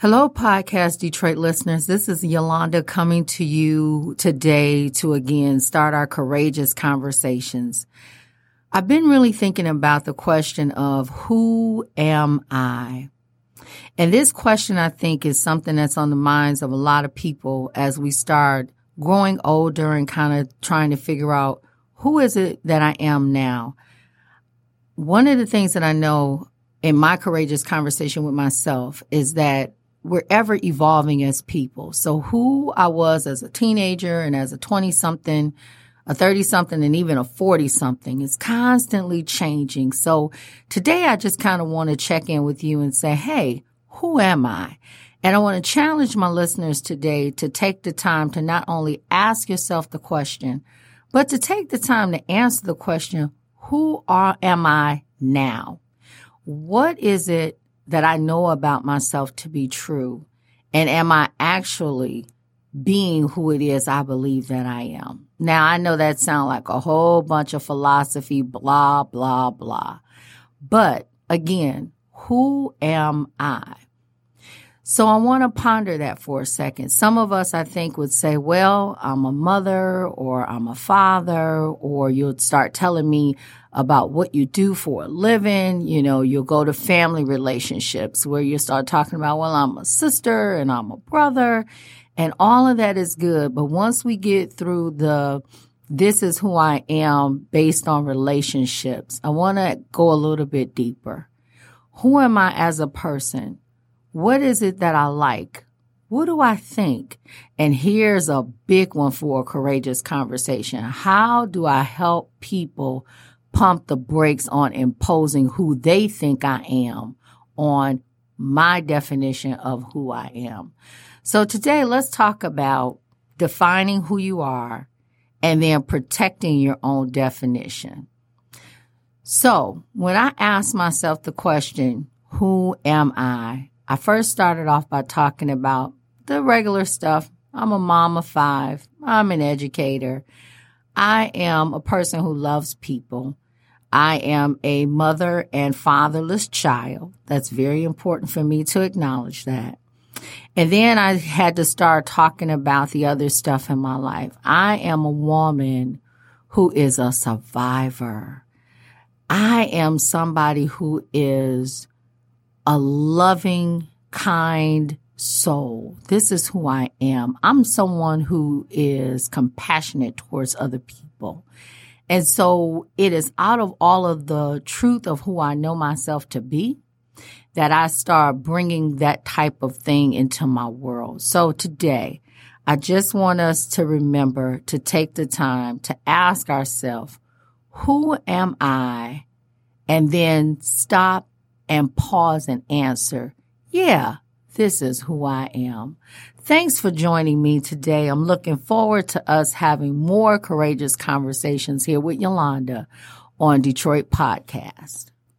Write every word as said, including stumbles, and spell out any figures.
Hello, Podcast Detroit listeners. This is Yolanda coming to you today to again start our courageous conversations. I've been really thinking about the question of who am I? And this question, I think, is something that's on the minds of a lot of people as we start growing older and kind of trying to figure out who is it that I am now? One of the things that I know in my courageous conversation with myself is that we're ever evolving as people. So who I was as a teenager and as a twenty-something, a thirty-something, and even a forty-something is constantly changing. So today I just kind of want to check in with you and say, hey, who am I? And I want to challenge my listeners today to take the time to not only ask yourself the question, but to take the time to answer the question, who are, am I now? What is it that I know about myself to be true? And am I actually being who it is I believe that I am? Now, I know that sounds like a whole bunch of philosophy, blah, blah, blah. But again, who am I? So I want to ponder that for a second. Some of us, I think, would say, well, I'm a mother or I'm a father, or you'll start telling me about what you do for a living. You know, you'll go to family relationships where you start talking about, well, I'm a sister and I'm a brother, and all of that is good. But once we get through the, this is who I am based on relationships, I want to go a little bit deeper. Who am I as a person? What is it that I like? What do I think? And here's a big one for a courageous conversation. How do I help people pump the brakes on imposing who they think I am on my definition of who I am? So today, let's talk about defining who you are and then protecting your own definition. So when I ask myself the question, who am I? I first started off by talking about the regular stuff. I'm a mom of five. I'm an educator. I am a person who loves people. I am a mother and fatherless child. That's very important for me to acknowledge that. And then I had to start talking about the other stuff in my life. I am a woman who is a survivor. I am somebody who is a loving, kind soul. This is who I am. I'm someone who is compassionate towards other people. And so it is out of all of the truth of who I know myself to be that I start bringing that type of thing into my world. So today, I just want us to remember to take the time to ask ourselves, who am I? And then stop and pause and answer, yeah, this is who I am. Thanks for joining me today. I'm looking forward to us having more courageous conversations here with Yolanda on Detroit Podcast.